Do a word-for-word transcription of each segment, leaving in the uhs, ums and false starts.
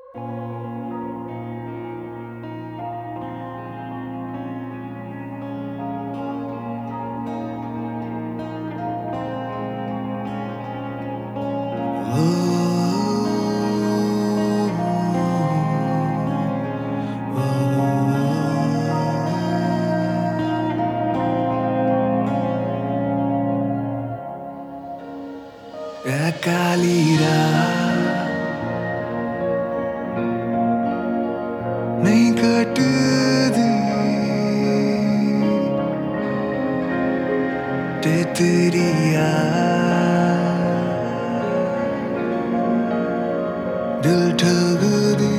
Kalira नहीं कटदी ते तेरी याद दिल ठगदी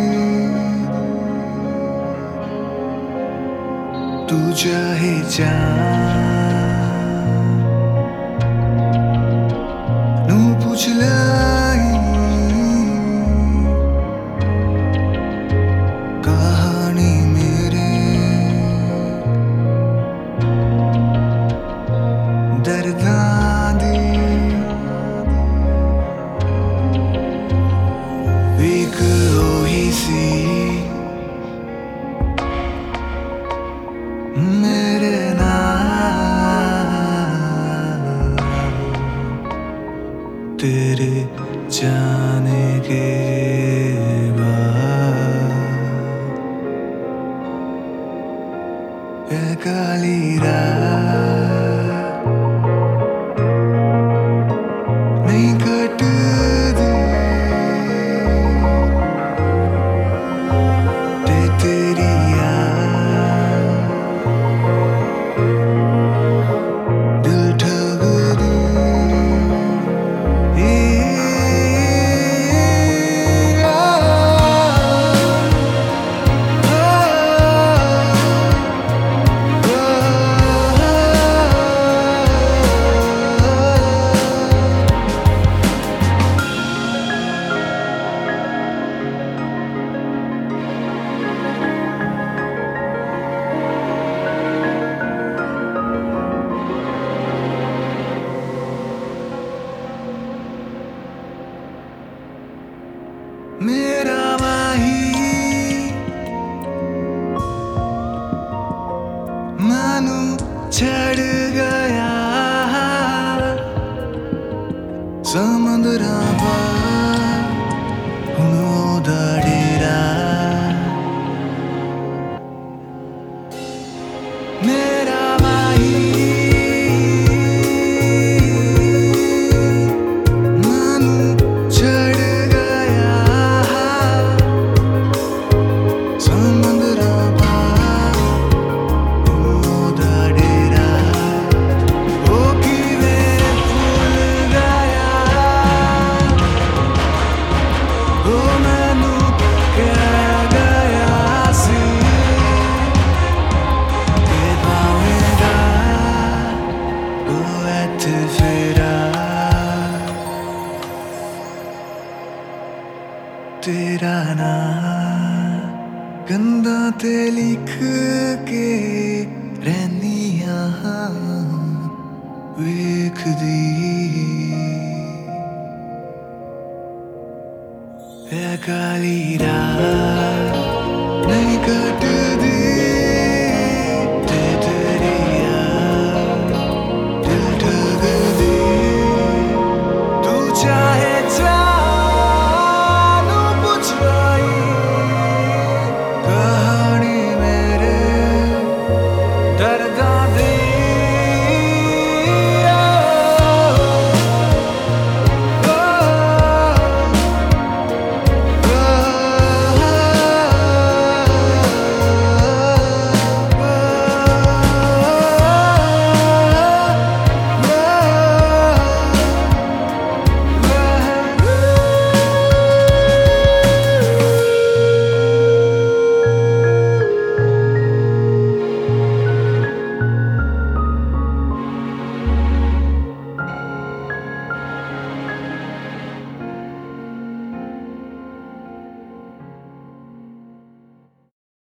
तू चाहे चांद नू पूछ लाई कहानी मेरे दर्दां दी एक ओही सी मेरे नाल तेरे जाने के बाद ये काली रात नहीं कटदी ते तेरी याद दिल ठगदी मेरा माही मानू छड़ गया समुद्रा पार हुण ओहदा डेरा मेरा माही मानू छड़ तेरा नाम गंदा ते लिख के रहनिया वेखदी ऐ काली रात